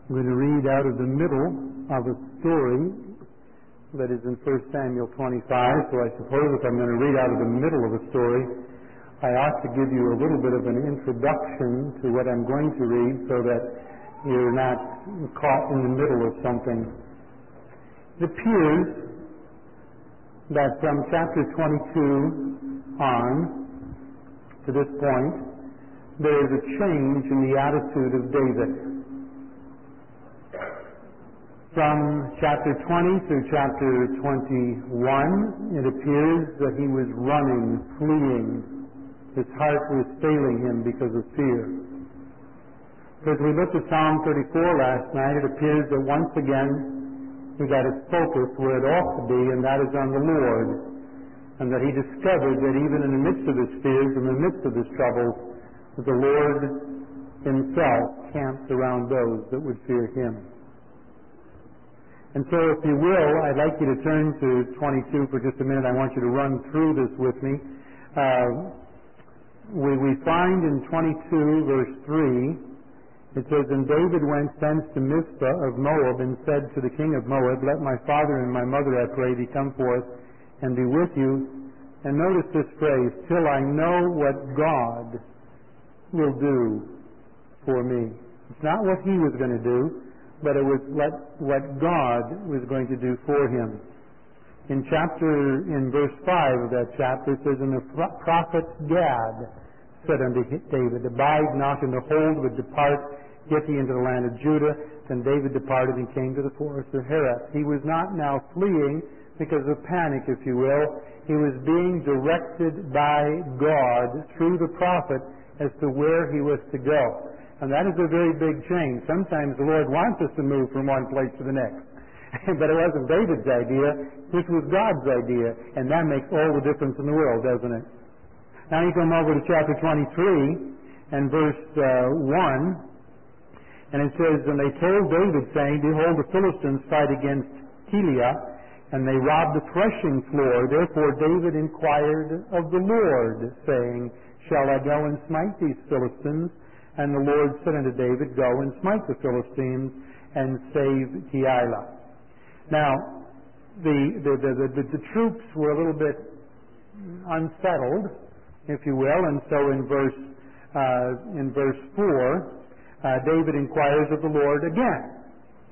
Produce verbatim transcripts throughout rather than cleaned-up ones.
I'm going to read out of the middle of a story that is in First Samuel twenty-five, so I suppose if I'm going to read out of the middle of a story, I ought to give you a little bit of an introduction to what I'm going to read so that you're not caught in the middle of something. It appears that from chapter twenty-two on to this point, there is a change in the attitude of David. From chapter twenty through chapter twenty-one, it appears that he was running, fleeing. His heart was failing him because of fear. As we looked at Psalm thirty-four last night, it appears that once again he got his focus where it ought to be, and that is on the Lord. And that he discovered that even in the midst of his fears, in the midst of his troubles, that the Lord himself camps around those that would fear him. And so if you will, I'd like you to turn to twenty-two for just a minute. I want you to run through this with me. Uh, we, we find in twenty-two verse three, it says, "And David went thence to Mizpah of Moab, and said to the king of Moab, Let my father and my mother, I pray thee, come forth and be with you." And notice this phrase, "till I know what God will do for me." It's not what he was going to do, but it was what, what God was going to do for him. In chapter, in verse five of that chapter, it says, "And the prophet Gad said unto David, Abide not in the hold, but depart, get ye into the land of Judah. Then David departed and came to the forest of Hereth." He was not now fleeing because of panic, if you will. He was being directed by God through the prophet as to where he was to go. And that is a very big change. Sometimes the Lord wants us to move from one place to the next. But it wasn't David's idea. This was God's idea. And that makes all the difference in the world, doesn't it? Now you come over to chapter twenty-three and verse uh, one. And it says, "And they told David, saying, Behold, the Philistines fight against Keilah, and they robbed the threshing floor. Therefore David inquired of the Lord, saying, Shall I go and smite these Philistines? And the Lord said unto David, Go and smite the Philistines, and save Keilah." Now, the, the, the, the, the troops were a little bit unsettled, if you will, and so in verse, uh, in verse four, uh, David inquires of the Lord again.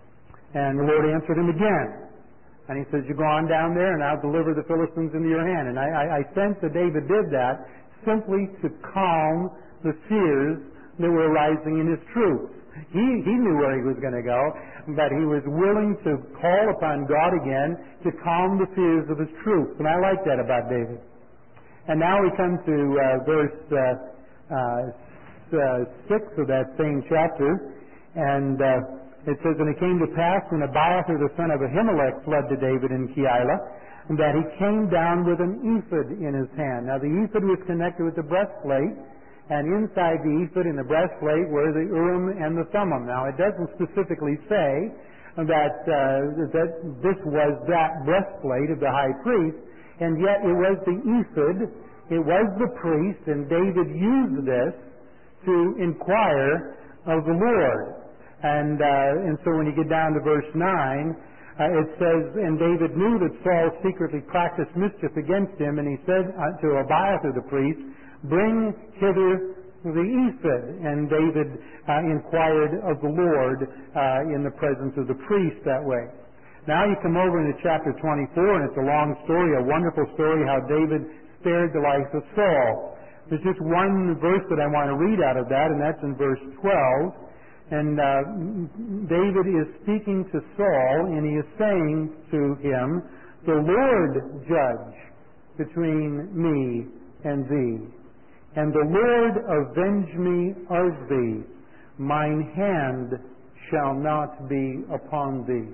And the Lord answered him again. And he says, "You go on down there, and I'll deliver the Philistines into your hand." And I, I, I sense that David did that simply to calm the fears that were rising in his troops. He, he knew where he was going to go, but he was willing to call upon God again to calm the fears of his troops. And I like that about David. And now we come to uh, verse uh, uh, uh, six of that same chapter, and uh, it says, "And it came to pass when Abiathar the son of Ahimelech fled to David in Keilah, that he came down with an ephod in his hand." Now the ephod was connected with the breastplate, and inside the ephod in the breastplate were the Urim and the Thummim. Now it doesn't specifically say that uh, that this was that breastplate of the high priest, and yet it was the ephod, it was the priest, and David used this to inquire of the Lord. And uh, and so when you get down to verse nine, uh, it says, "And David knew that Saul secretly practiced mischief against him, and he said uh, to Abiathar the priest, Bring hither the ephod." And David uh, inquired of the Lord uh, in the presence of the priest that way. Now you come over into chapter twenty-four, and it's a long story, a wonderful story, how David spared the life of Saul. There's just one verse that I want to read out of that, and that's in verse twelve. And uh, David is speaking to Saul, and he is saying to him, "The Lord judge between me and thee, and the Lord avenge me of thee. Mine hand shall not be upon thee."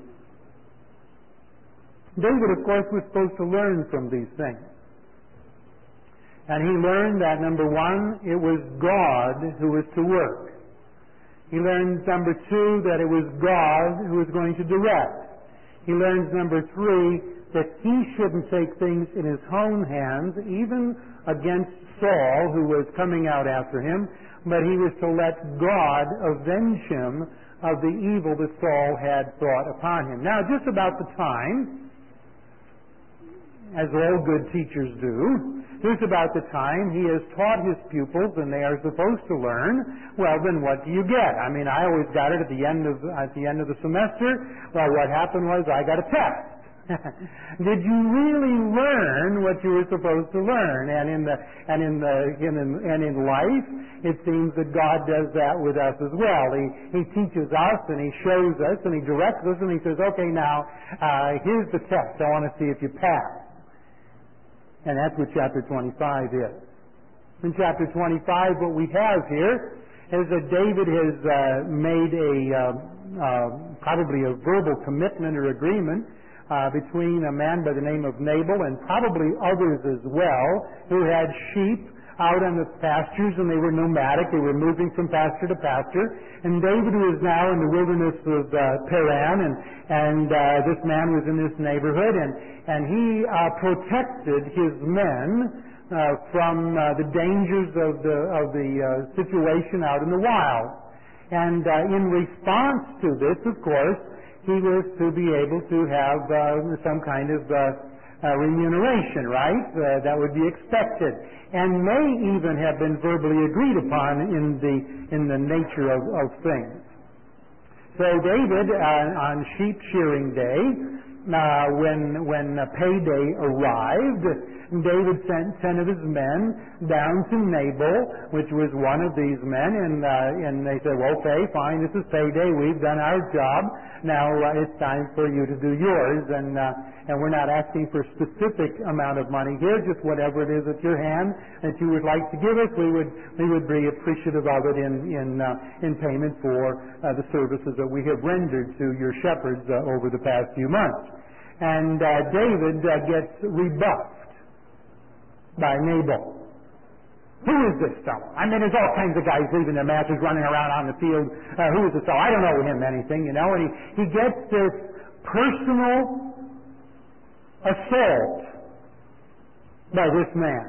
David, of course, was supposed to learn from these things. And he learned that, number one, it was God who was to work. He learns, number two, that it was God who was going to direct. He learns, number three, that he shouldn't take things in his own hands, even against Saul, who was coming out after him, but he was to let God avenge him of the evil that Saul had brought upon him. Now, just about the time, as all good teachers do, just about the time he has taught his pupils and they are supposed to learn, well, then what do you get? I mean, I always got it at the end of at the end of the semester. Well, what happened was I got a test. Did you really learn what you were supposed to learn? And in the and in the in, and in life, it seems that God does that with us as well. He He teaches us and He shows us and He directs us and He says, "Okay, now uh, here's the test. I want to see if you pass." And that's what chapter twenty-five is. In chapter twenty-five, what we have here is that David has uh, made a uh, uh, probably a verbal commitment or agreement Uh, between a man by the name of Nabal and probably others as well who had sheep out on the pastures, and they were nomadic. They were moving from pasture to pasture. And David was now in the wilderness of uh, Paran, and, and uh, this man was in this neighborhood, and, and he uh, protected his men uh, from uh, the dangers of the, of the uh, situation out in the wild. And uh, in response to this, of course, he was to be able to have uh, some kind of uh, uh, remuneration, right? Uh, that would be expected, and may even have been verbally agreed upon in the in the nature of, of things. So David, uh, on sheep shearing day, uh, when when uh, payday arrived, David sent ten of his men down to Nabal, which was one of these men, and uh, and they said, well, okay, fine, this is payday, we've done our job, now uh, it's time for you to do yours, and uh, and we're not asking for a specific amount of money here, just whatever it is at your hand that you would like to give us, we would we would be appreciative of it in in uh, in payment for uh, the services that we have rendered to your shepherds uh, over the past few months. And uh, David uh, gets rebuffed by Nabal. Who is this fellow? I mean, there's all kinds of guys leaving their masters, running around on the field. Uh, who is this fellow? I don't know him anything, you know. And he, he gets this personal assault by this man.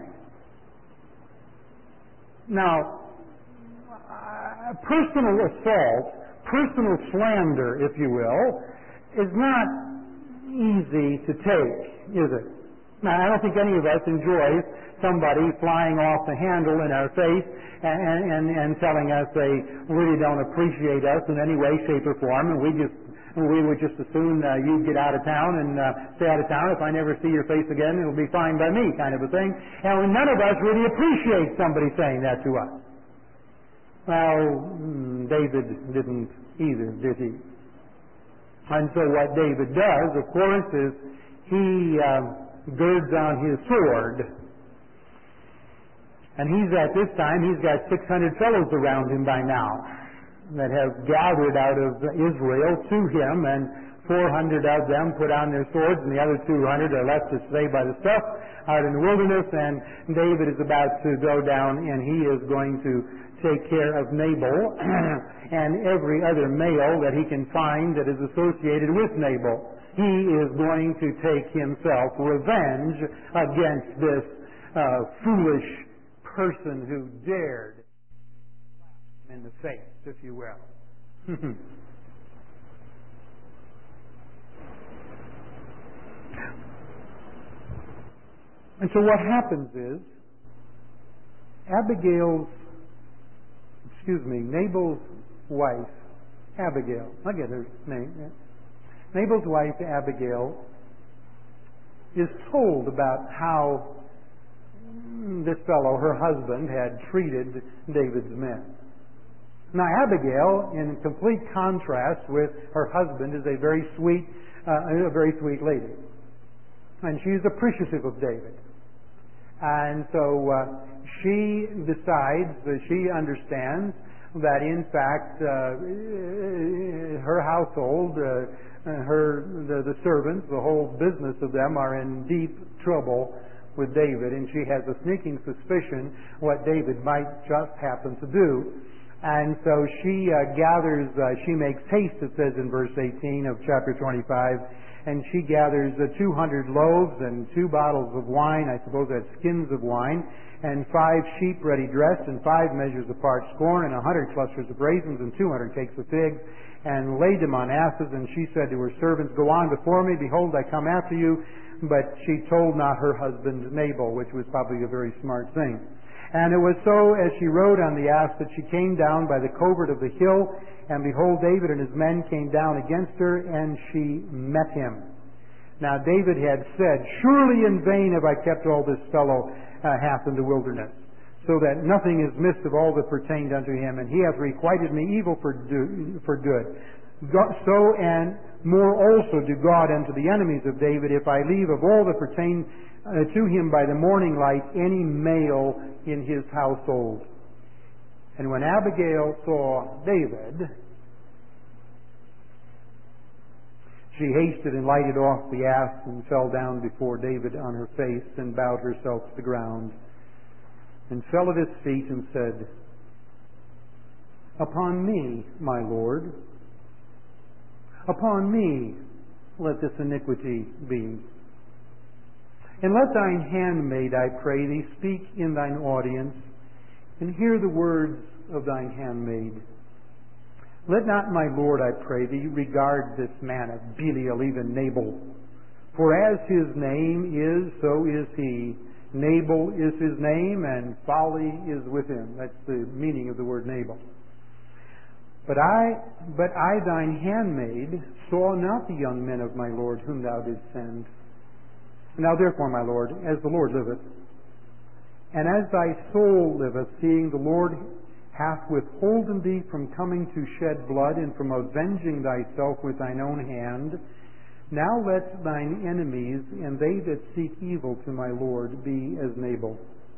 Now, uh, personal assault, personal slander, if you will, is not easy to take, is it? Now, I don't think any of us enjoys somebody flying off the handle in our face and, and, and telling us they really don't appreciate us in any way, shape, or form, and we just we would just as soon uh, you get out of town and uh, stay out of town. If I never see your face again, it'll be fine by me, kind of a thing. And none of us really appreciate somebody saying that to us. Well, David didn't either, did he? And so what David does, of course, is he uh, girds on his sword. And he's at this time, he's got six hundred fellows around him by now that have gathered out of Israel to him, and four hundred of them put on their swords, and the other two hundred are left to stay by the stuff out in the wilderness, and David is about to go down, and he is going to take care of Nabal and every other male that he can find that is associated with Nabal. He is going to take himself revenge against this uh, foolish person who dared him in the face, if you will. And so what happens is, Abigail's, excuse me, Nabal's wife, Abigail, I get her name, yeah. Nabal's wife, Abigail, is told about how this fellow, her husband, had treated David's men. Now, Abigail, in complete contrast with her husband, is a very sweet, uh, a very sweet lady, and she's appreciative of David. And so uh, she decides that she understands that, in fact, uh, her household, uh, her the, the servants, the whole business of them, are in deep trouble with David, and she has a sneaking suspicion what David might just happen to do. And so she uh, gathers, uh, she makes haste, it says in verse eighteen of chapter twenty-five, and she gathers uh, two hundred loaves and two bottles of wine, I suppose that's skins of wine, and five sheep ready dressed, and five measures of parched corn, and a hundred clusters of raisins, and two hundred cakes of figs, and laid them on asses. And she said to her servants, "Go on before me, behold, I come after you." But she told not her husband Nabal, which was probably a very smart thing. And it was so, as she rode on the ass, that she came down by the covert of the hill, and behold, David and his men came down against her, and she met him. Now David had said, "Surely in vain have I kept all this fellow uh, hath in the wilderness, so that nothing is missed of all that pertained unto him, and he hath requited me evil for, do, for good. So and more also do God unto the enemies of David, if I leave of all that pertain uh, to him by the morning light any male in his household." And when Abigail saw David, she hasted and lighted off the ass and fell down before David on her face and bowed herself to the ground and fell at his feet and said, "Upon me, my Lord, upon me let this iniquity be. And let thine handmaid, I pray thee, speak in thine audience, and hear the words of thine handmaid. Let not my Lord, I pray thee, regard this man of Belial, even Nabal. For as his name is, so is he. Nabal is his name, and folly is with him." That's the meaning of the word Nabal. But I, but I, thine handmaid, saw not the young men of my Lord whom thou didst send. Now therefore, my Lord, as the Lord liveth, and as thy soul liveth, seeing the Lord hath withholden thee from coming to shed blood, and from avenging thyself with thine own hand, now let thine enemies, and they that seek evil to my Lord, be as Nabal.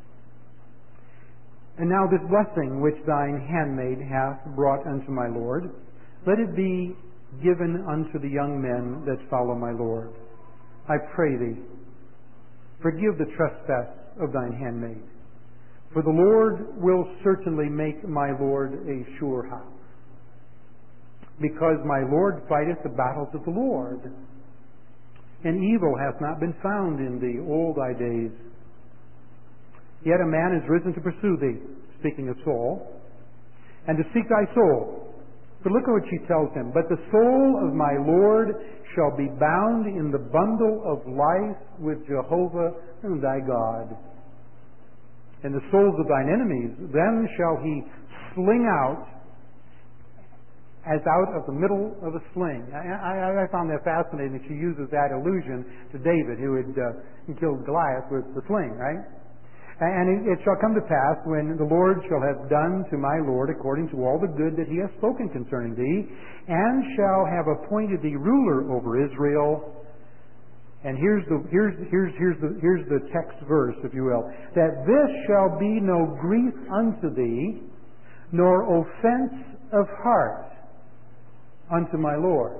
And now this blessing which thine handmaid hath brought unto my Lord, let it be given unto the young men that follow my Lord. I pray thee, forgive the trespass of thine handmaid. For the Lord will certainly make my Lord a sure house, because my Lord fighteth the battles of the Lord, and evil hath not been found in thee all thy days. Yet a man is risen to pursue thee," speaking of Saul, "and to seek thy soul." But look at what she tells him. "But the soul of my Lord shall be bound in the bundle of life with Jehovah thy God. And the souls of thine enemies, them shall he sling out as out of the middle of a sling." I, I, I found that fascinating that she uses that allusion to David, who had uh, killed Goliath with the sling, right? "And it, it shall come to pass, when the Lord shall have done to my Lord according to all the good that he hath spoken concerning thee, and shall have appointed thee ruler over Israel." And here's the here's here's here's the here's the text verse, if you will. "That this shall be no grief unto thee, nor offense of heart unto my Lord,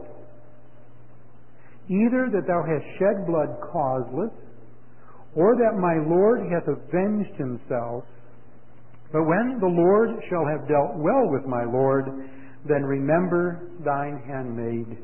either that thou hast shed blood causeless, or that my Lord hath avenged himself. But when the Lord shall have dealt well with my Lord, then remember thine handmaid."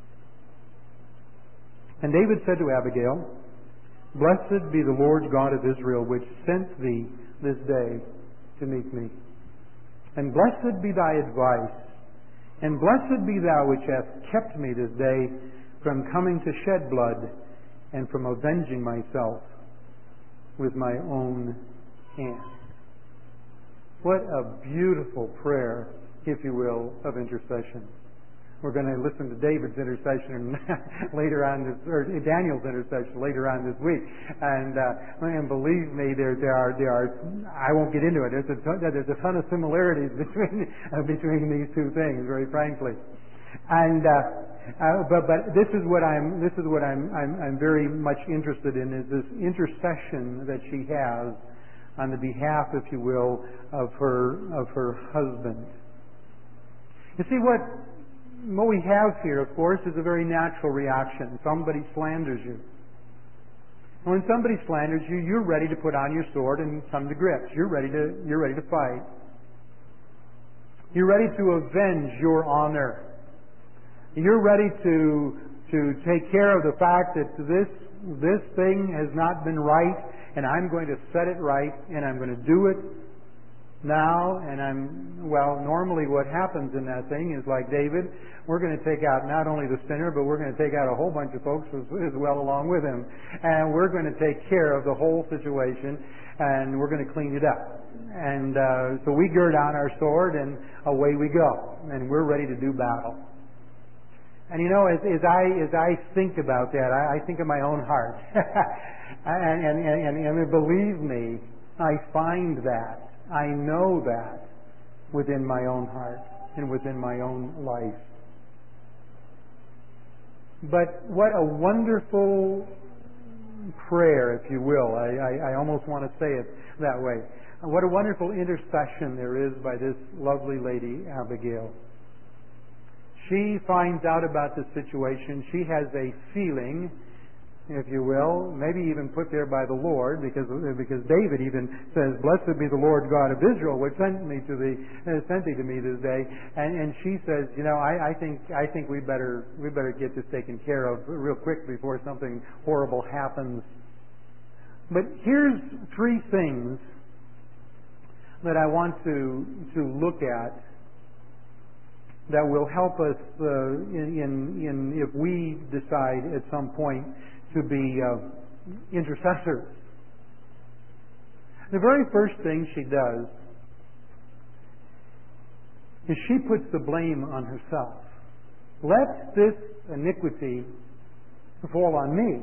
And David said to Abigail, "Blessed be the Lord God of Israel, which sent thee this day to meet me. And blessed be thy advice, and blessed be thou which hast kept me this day from coming to shed blood, and from avenging myself with my own hand." What a beautiful prayer, if you will, of intercession. We're going to listen to David's intercession later on this, or Daniel's intercession later on this week, and uh, and believe me, there there are there are I won't get into it. There's a ton, there's a ton of similarities between uh, between these two things, very frankly, and uh, uh, but but this is what I'm this is what I'm I'm I'm very much interested in, is this intercession that she has on the behalf, if you will, of her of her husband. You see, what. What we have here, of course, is a very natural reaction. Somebody slanders you. And when somebody slanders you, you're ready to put on your sword and come to grips. You're ready to, you're ready to fight. You're ready to avenge your honor. You're ready to, to take care of the fact that this, this thing has not been right, and I'm going to set it right, and I'm going to do it now, and I'm, well, normally what happens in that thing is like David, we're going to take out not only the sinner, but we're going to take out a whole bunch of folks as, as well along with him. And we're going to take care of the whole situation, and we're going to clean it up. And uh, so we gird on our sword, and away we go. And we're ready to do battle. And you know, as, as I as I think about that, I, I think of my own heart. and, and, and, and, and believe me, I find that. I know that within my own heart and within my own life. But what a wonderful prayer, if you will. I, I, I almost want to say it that way. What a wonderful intercession there is by this lovely lady, Abigail. She finds out about the situation. She has a feeling, if you will, maybe even put there by the Lord, because because David even says, "Blessed be the Lord God of Israel, which sent me to thee, uh, sent thee to me this day." And, and she says, "You know, I, I think I think we better we better get this taken care of real quick before something horrible happens." But here's three things that I want to to look at that will help us uh, in, in in if we decide at some point to be uh, intercessors. The very first thing she does is she puts the blame on herself. Let this iniquity fall on me.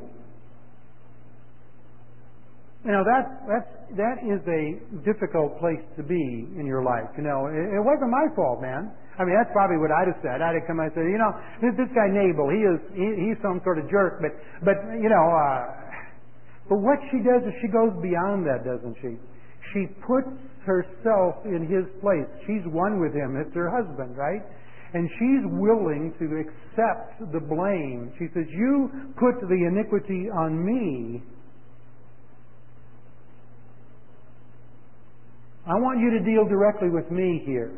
You know, that's, that's, that is a difficult place to be in your life. You know, it, it wasn't my fault, man. I mean, that's probably what I'd have said. I'd have come and said, you know, this, this guy Nabal, he is, he, he's some sort of jerk, but, but, you know, uh, but what she does is she goes beyond that, doesn't she? She puts herself in his place. She's one with him. It's her husband, right? And she's willing to accept the blame. She says, you put the iniquity on me. I want you to deal directly with me here.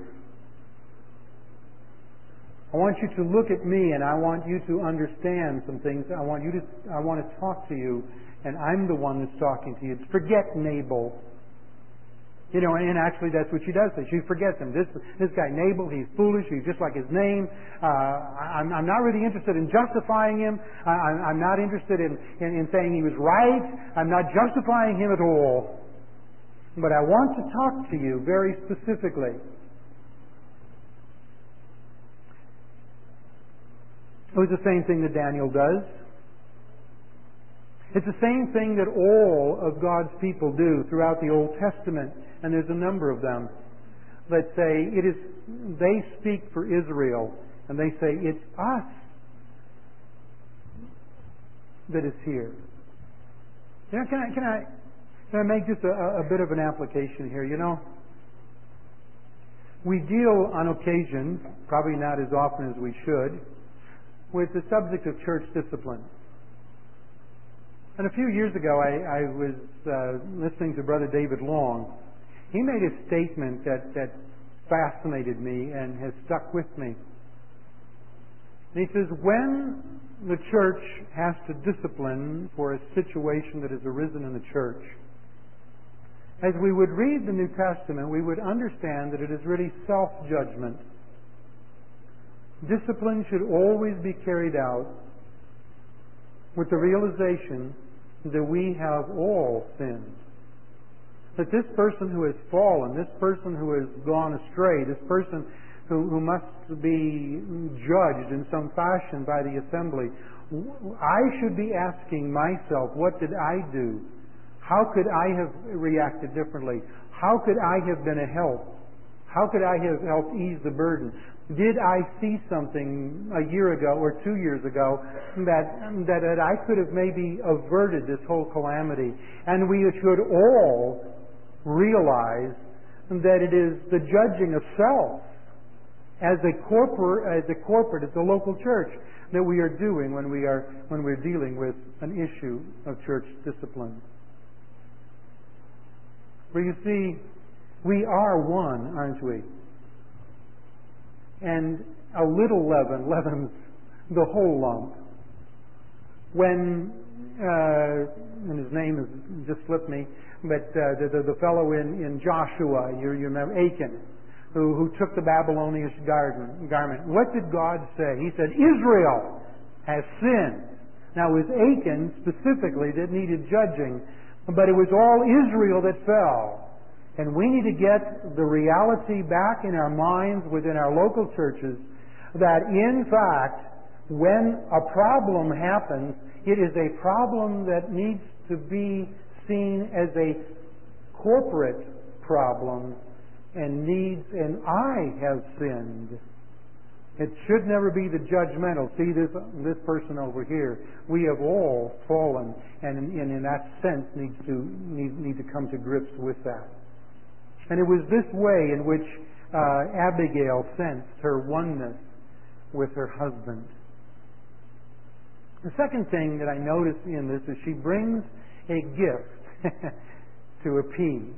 I want you to look at me, and I want you to understand some things. I want you to. I want to talk to you, and I'm the one that's talking to you. Forget Nabal. You know, and actually that's what she does. She forgets him. This this guy Nabal, he's foolish. He's just like his name. Uh, I'm, I'm not really interested in justifying him. I, I'm not interested in, in, in saying he was right. I'm not justifying him at all. But I want to talk to you very specifically. It was the same thing that Daniel does. It's the same thing that all of God's people do throughout the Old Testament, and there's a number of them that say it is. They speak for Israel, and they say it's us that is here. You know, can I can I can I make just a, a bit of an application here? You know, we deal on occasion, probably not as often as we should, with the subject of church discipline. And a few years ago, I, I was uh, listening to Brother David Long. He made a statement that, that fascinated me and has stuck with me. And he says, when the church has to discipline for a situation that has arisen in the church, as we would read the New Testament, we would understand that it is really self-judgment. Discipline should always be carried out with the realization that we have all sinned. That this person who has fallen, this person who has gone astray, this person who, who must be judged in some fashion by the assembly, I should be asking myself, what did I do? How could I have reacted differently? How could I have been a help? How could I have helped ease the burden? Did I see something a year ago or two years ago that, that that I could have maybe averted this whole calamity? And we should all realize that it is the judging of self as a corporate, as a corporate, as a local church that we are doing when we are when we're dealing with an issue of church discipline. For you see, we are one, aren't we? and a little leaven leavens the whole lump. When, uh, and his name has just slipped me, but uh, the, the, the fellow in, in Joshua, you, you remember, Achan, who, who took the Babylonian garden, garment. What did God say? He said, Israel has sinned. Now, it was Achan specifically that needed judging, but it was all Israel that fell. And we need to get the reality back in our minds within our local churches that, in fact, when a problem happens, it is a problem that needs to be seen as a corporate problem and needs an I have sinned. It should never be the judgmental. See this this person over here. We have all fallen, and in, and in that sense needs to need, need to come to grips with that. And it was this way in which uh, Abigail sensed her oneness with her husband. The second thing that I notice in this is she brings a gift to appease.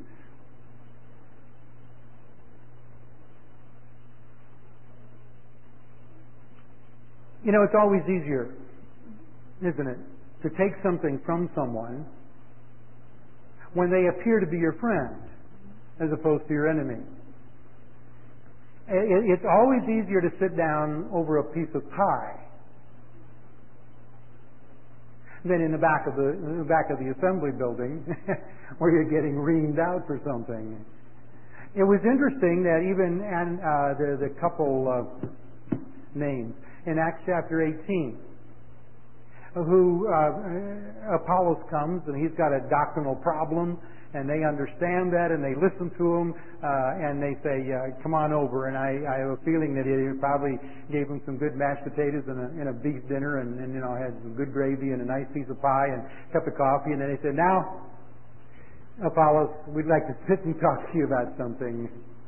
You know, it's always easier, isn't it, to take something from someone when they appear to be your friend as opposed to your enemy. It's always easier to sit down over a piece of pie than in the back of the, in the back of the assembly building where you're getting reamed out for something. It was interesting that even and uh, the the couple of names in Acts chapter eighteen, who uh, Apollos comes and he's got a doctrinal problem, and they understand that and they listen to him uh, and they say, uh, "Come on over." And I, I have a feeling that he probably gave him some good mashed potatoes and a, and a beef dinner, and, and you know had some good gravy and a nice piece of pie and a cup of coffee. And then they said, "Now, Apollos, we'd like to sit and talk to you about something.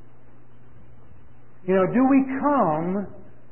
You know, do we come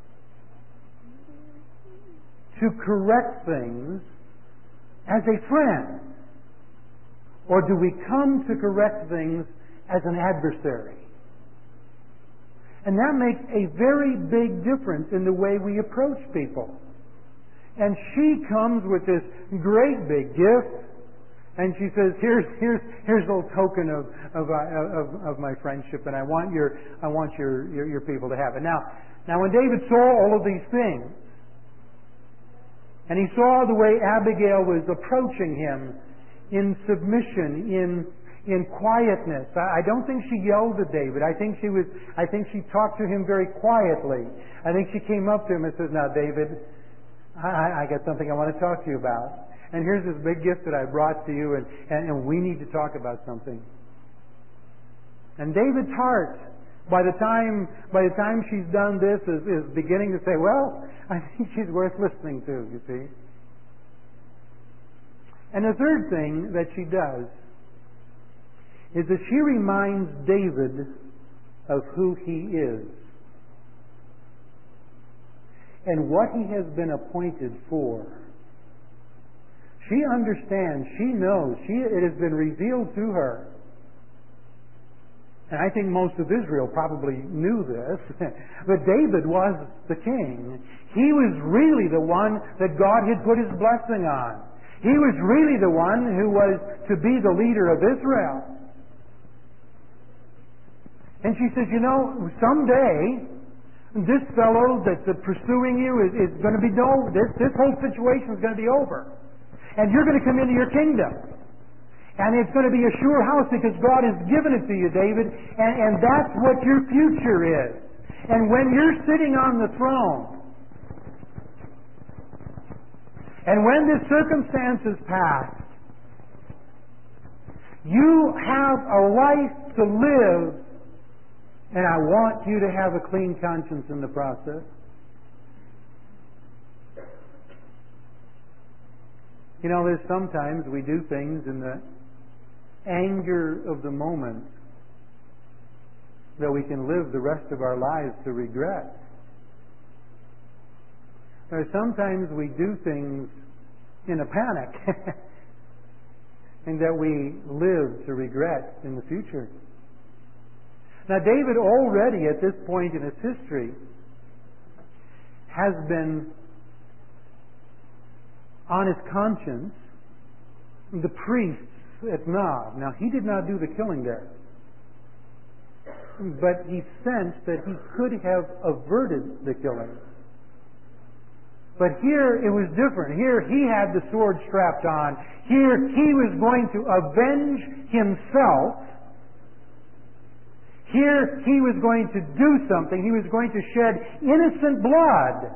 to correct things as a friend, or do we come to correct things as an adversary?" And that makes a very big difference in the way we approach people. And she comes with this great big gift, and she says, "Here's here's here's a little token of of, uh, of of my friendship, and I want your I want your, your your people to have it." Now, now when David saw all of these things, and he saw the way Abigail was approaching him in submission, in in quietness. I don't think she yelled at David. I think she was. I think she talked to him very quietly. I think she came up to him and says, "Now, David, I, I got something I want to talk to you about. And here's this big gift that I brought to you, and, and, and we need to talk about something." And David's heart, by the time by the time she's done this, is, is beginning to say, "Well, I think she's worth listening to," you see. And the third thing that she does is that she reminds David of who he is and what he has been appointed for. She understands, she knows, she, it has been revealed to her. And I think most of Israel probably knew this, but David was the king. He was really the one that God had put His blessing on. He was really the one who was to be the leader of Israel. And she says, "You know, someday this fellow that's pursuing you is, is going to be no, this, this whole situation is going to be over. And you're going to come into your kingdom. And it's going to be a sure house because God has given it to you, David. And, and that's what your future is. And when you're sitting on the throne, and when this circumstance is past, you have a life to live, and I want you to have a clean conscience in the process." You know, there's sometimes we do things in the anger of the moment that we can live the rest of our lives to regret. Or sometimes we do things in a panic and that we live to regret in the future. Now, David already at this point in his history has been on his conscience, the priests at Nob. Now, he did not do the killing there, but he sensed that he could have averted the killing. But here it was different. Here he had the sword strapped on. Here he was going to avenge himself. Here he was going to do something. He was going to shed innocent blood.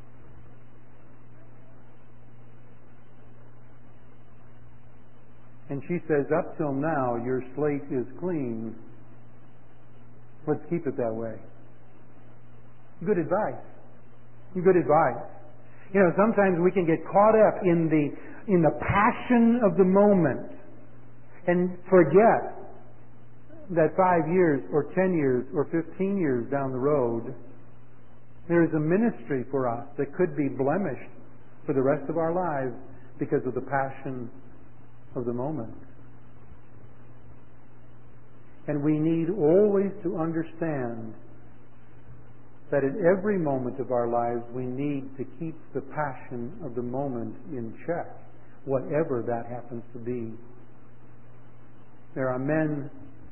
And she says, up till now, your slate is clean. Let's keep it that way. Good advice. Good advice. You know, sometimes we can get caught up in the in the passion of the moment and forget that five years or ten years or fifteen years down the road, there is a ministry for us that could be blemished for the rest of our lives because of the passion of the moment. And we need always to understand that at every moment of our lives we need to keep the passion of the moment in check, whatever that happens to be. There are men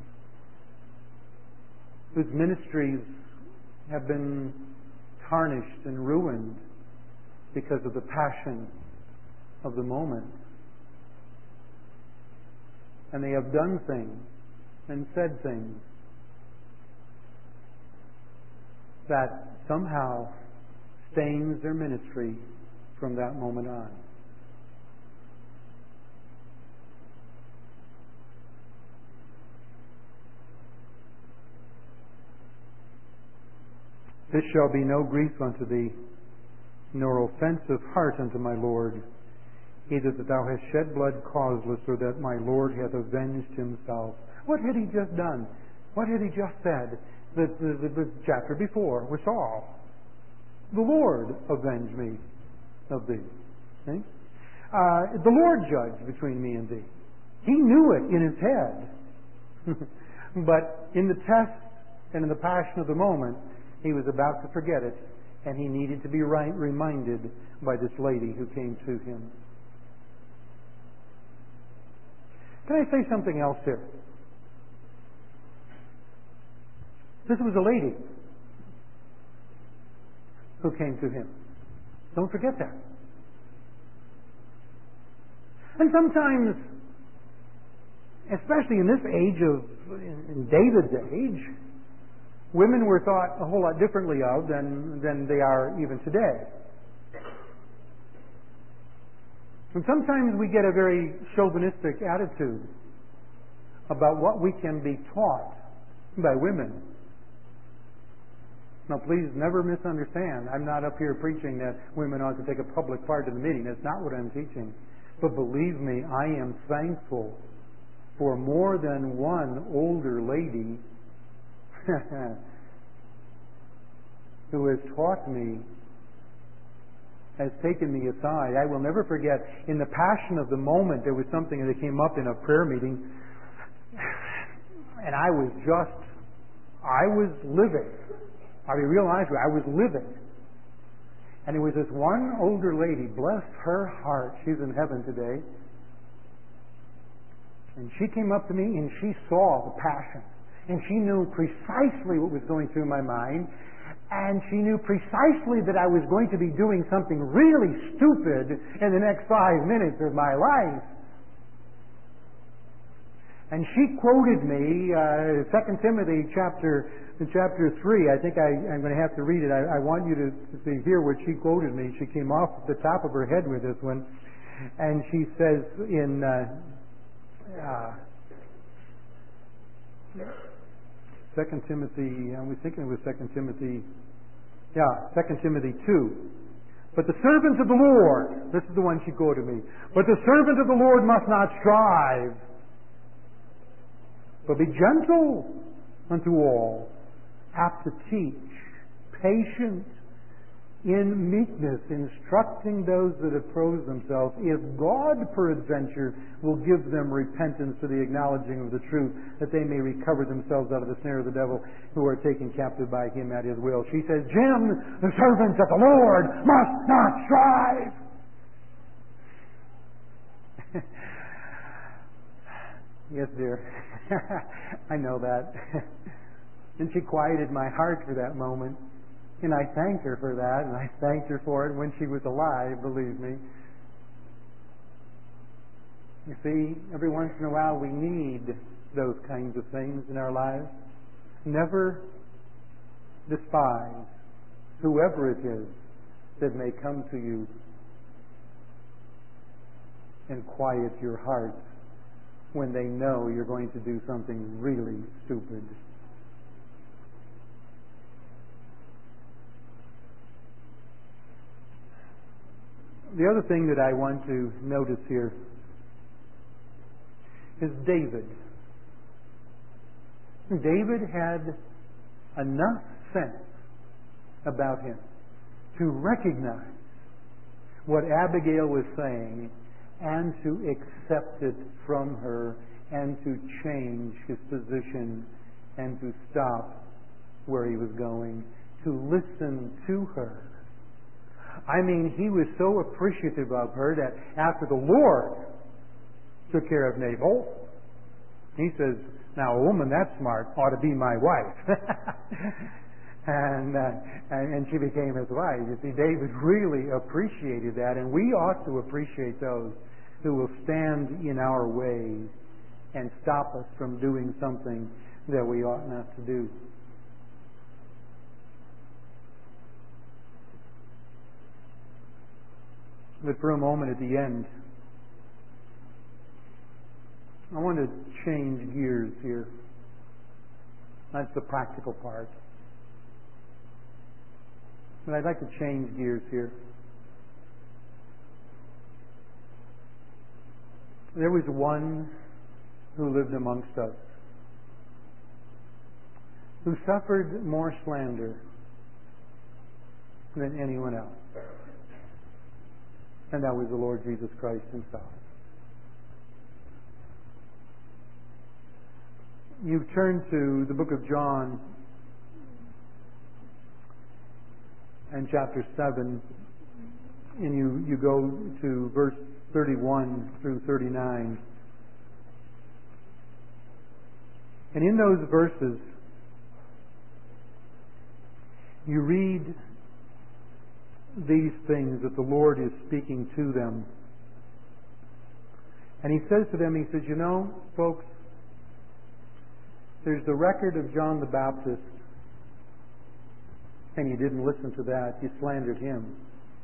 whose ministries have been tarnished and ruined because of the passion of the moment. And they have done things and said things that somehow stains their ministry from that moment on. This shall be no grief unto thee, nor offense of heart unto my Lord, either that thou hast shed blood causeless, or that my Lord hath avenged himself. What had he just done? What had he just said? The, the, the, the chapter before was Saul. The Lord avenge me of thee. See? Uh, the Lord judge between me and thee. He knew it in his head. But in the test and in the passion of the moment, he was about to forget it, and he needed to be right, reminded by this lady who came to him. Can I say something else here? This was a lady who came to him. Don't forget that. And sometimes, especially in this age of, in David's age, women were thought a whole lot differently of than, than they are even today. And sometimes we get a very chauvinistic attitude about what we can be taught by women. Now, please never misunderstand. I'm not up here preaching that women ought to take a public part in the meeting. That's not what I'm teaching. But believe me, I am thankful for more than one older lady who has taught me, has taken me aside. I will never forget, in the passion of the moment, there was something that came up in a prayer meeting, and I was just, I was livid. I'll be real honest with you, I was livid. And it was this one older lady, bless her heart, she's in heaven today, and she came up to me and she saw the passion. And she knew precisely what was going through my mind. And she knew precisely that I was going to be doing something really stupid in the next five minutes of my life. And she quoted me, uh, Second Timothy chapter chapter three. I think I, I'm going to have to read it. I, I want you to, to hear what she quoted me. She came off the top of her head with this one. And she says in... Uh, uh, Second Timothy, I was thinking it was Second Timothy, yeah, Second Timothy two. But the servant of the Lord, this is the one she quoted me, but the servant of the Lord must not strive, but be gentle unto all, apt to teach, patient, in meekness, instructing those that oppose themselves, if God peradventure will give them repentance to the acknowledging of the truth, that they may recover themselves out of the snare of the devil, who are taken captive by him at his will. She says, Jim, the servants of the Lord must not strive. Yes, dear. I know that. And she quieted my heart for that moment. And I thanked her for that, and I thanked her for it when she was alive, believe me. You see, every once in a while we need those kinds of things in our lives. Never despise whoever it is that may come to you and quiet your heart when they know you're going to do something really stupid. The other thing that I want to notice here is David. David had enough sense about him to recognize what Abigail was saying and to accept it from her and to change his position and to stop where he was going, to listen to her. I mean, he was so appreciative of her that after the Lord took care of Nabal, he says, now a woman that smart ought to be my wife. and, uh, and and she became his wife. You see, David really appreciated that, and we ought to appreciate those who will stand in our way and stop us from doing something that we ought not to do. But for a moment at the end, I want to change gears here. That's the practical part. But I'd like to change gears here. There was one who lived amongst us who suffered more slander than anyone else. And that was the Lord Jesus Christ himself. You turn to the book of John and chapter seven, and you, you go to verse thirty-one through thirty-nine. And in those verses, you read these things that the Lord is speaking to them. And he says to them, he says, you know, folks, there's the record of John the Baptist, and you didn't listen to that. You slandered him.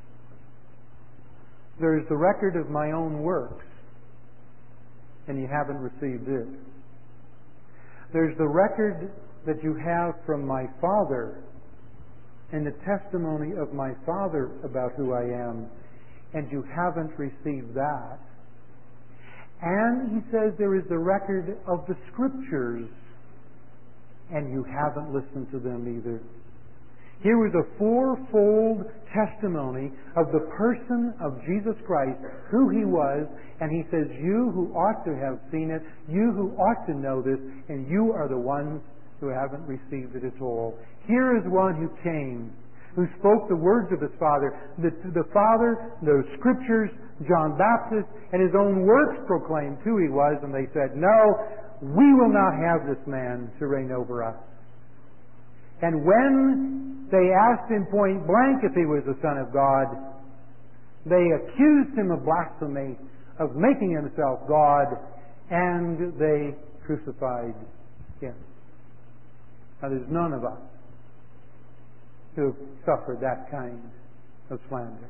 There's the record of my own works, and you haven't received it. There's the record that you have from my Father, and the testimony of my Father about who I am, and you haven't received that. And he says there is the record of the Scriptures, and you haven't listened to them either. Here was a fourfold testimony of the person of Jesus Christ, who he was, and he says, you who ought to have seen it, you who ought to know this, and you are the ones who haven't received it at all. Here is one who came, who spoke the words of his Father, the, the Father, the Scriptures, John Baptist, and his own works proclaimed who he was, and they said, no, we will not have this man to reign over us. And when they asked him point blank if he was the Son of God, they accused him of blasphemy, of making himself God, and they crucified him. Now, there's none of us who have suffered that kind of slander.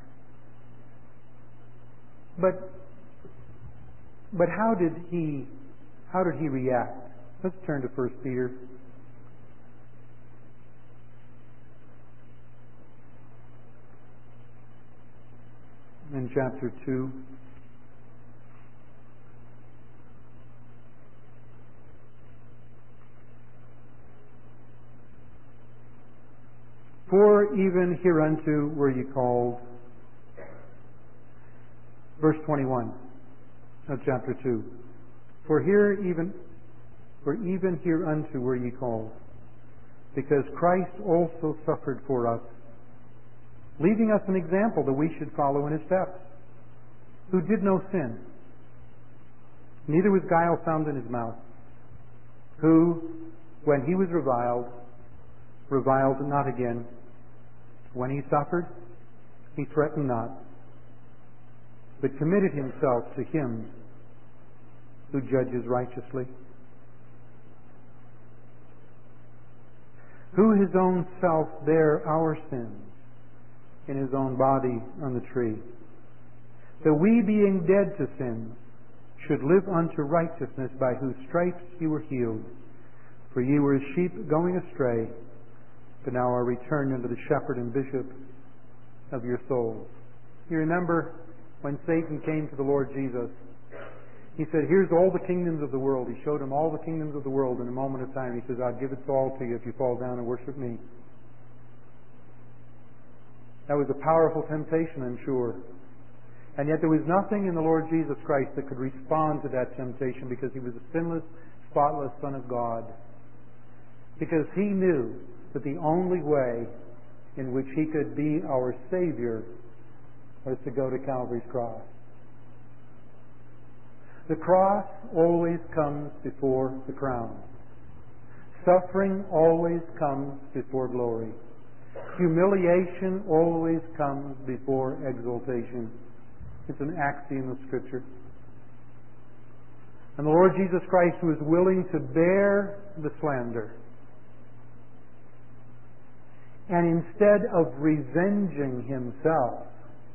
But, but how did he, how did he react? Let's turn to First Peter. In chapter two. For even hereunto were ye called. Verse twenty-one of chapter two. For here even, for even hereunto were ye called, because Christ also suffered for us, leaving us an example that we should follow in his steps, who did no sin, neither was guile found in his mouth, who, when he was reviled, reviled not again. When he suffered, he threatened not, but committed himself to him who judges righteously, who his own self bare our sins in his own body on the tree, that we, being dead to sins, should live unto righteousness, by whose stripes ye were healed. For ye were as sheep going astray, but now are returned unto the shepherd and bishop of your souls. You remember when Satan came to the Lord Jesus, he said, here's all the kingdoms of the world. He showed him all the kingdoms of the world in a moment of time. He says, I'll give it all to you if you fall down and worship me. That was a powerful temptation, I'm sure. And yet there was nothing in the Lord Jesus Christ that could respond to that temptation, because he was a sinless, spotless Son of God. Because he knew that the only way in which he could be our Savior was to go to Calvary's cross. The cross always comes before the crown. Suffering always comes before glory. Humiliation always comes before exaltation. It's an axiom of Scripture. And the Lord Jesus Christ was willing to bear the slander. And instead of revenging himself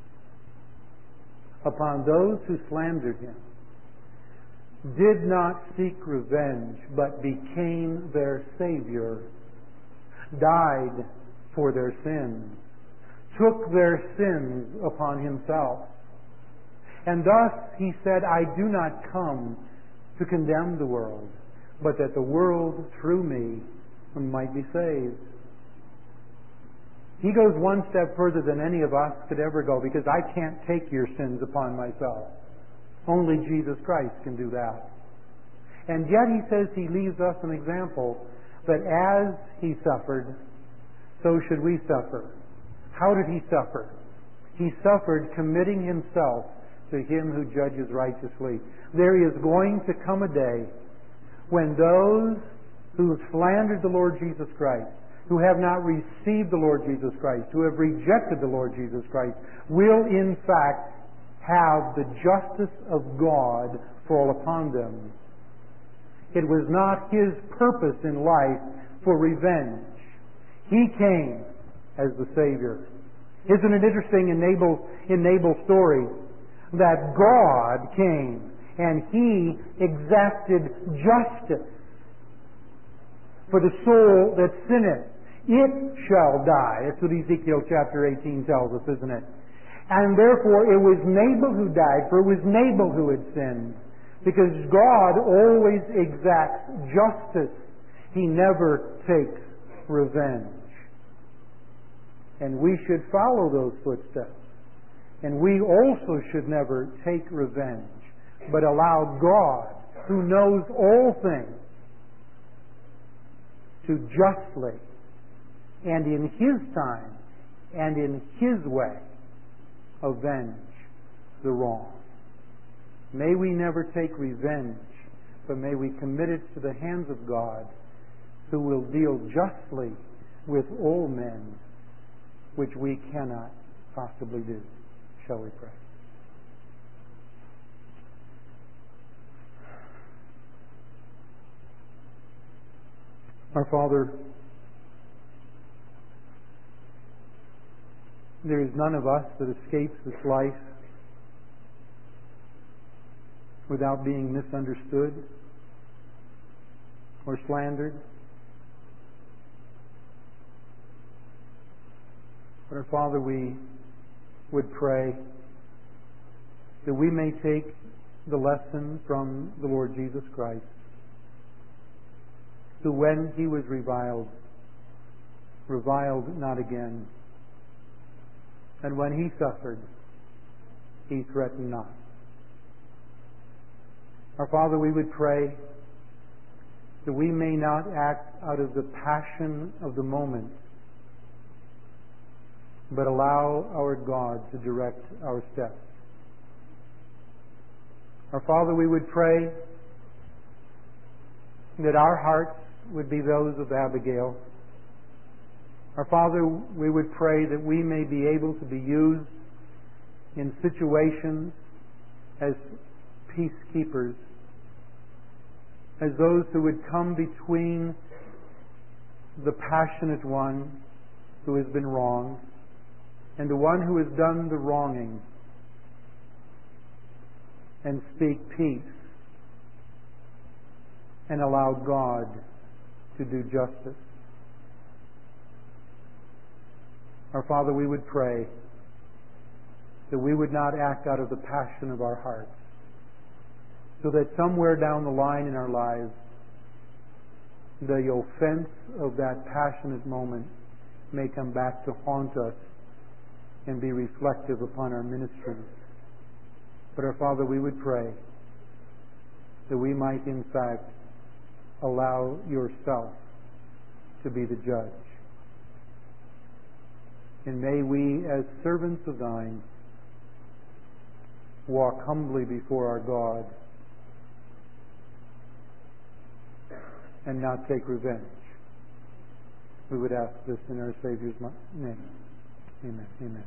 upon those who slandered him, did not seek revenge, but became their Savior, died for their sins, took their sins upon himself. And thus he said, I do not come to condemn the world, but that the world through me might be saved. He goes one step further than any of us could ever go, because I can't take your sins upon myself. Only Jesus Christ can do that. And yet he says he leaves us an example that as he suffered, so should we suffer. How did he suffer? He suffered committing himself to him who judges righteously. There is going to come a day when those who have slandered the Lord Jesus Christ, who have not received the Lord Jesus Christ, who have rejected the Lord Jesus Christ, will in fact have the justice of God fall upon them. It was not his purpose in life for revenge. He came as the Savior. Isn't it interesting in Nabal's, in Nabal's story that God came and he exacted justice for the soul that sinneth? It shall die. That's what Ezekiel chapter eighteen tells us, isn't it? And therefore it was Nabal who died, for it was Nabal who had sinned. Because God always exacts justice. He never takes revenge. And we should follow those footsteps. And we also should never take revenge, but allow God, who knows all things, to justly and in His time and in His way avenge the wrong. May we never take revenge, but may we commit it to the hands of God, who will deal justly with all men, which we cannot possibly do. Shall we pray? Our Father, there is none of us that escapes this life without being misunderstood or slandered. But our Father, we would pray that we may take the lesson from the Lord Jesus Christ, who when He was reviled, reviled not again. And when he suffered, he threatened not. Our Father, we would pray that we may not act out of the passion of the moment, but allow our God to direct our steps. Our Father, we would pray that our hearts would be those of Abigail. Our Father, we would pray that we may be able to be used in situations as peacekeepers, as those who would come between the passionate one who has been wronged and the one who has done the wronging, and speak peace and allow God to do justice. Our Father, we would pray that we would not act out of the passion of our hearts, so that somewhere down the line in our lives, the offense of that passionate moment may come back to haunt us and be reflective upon our ministries. But our Father, we would pray that we might in fact allow yourself to be the judge. And may we, as servants of thine, walk humbly before our God and not take revenge. We would ask this in our Savior's name. Amen. Amen.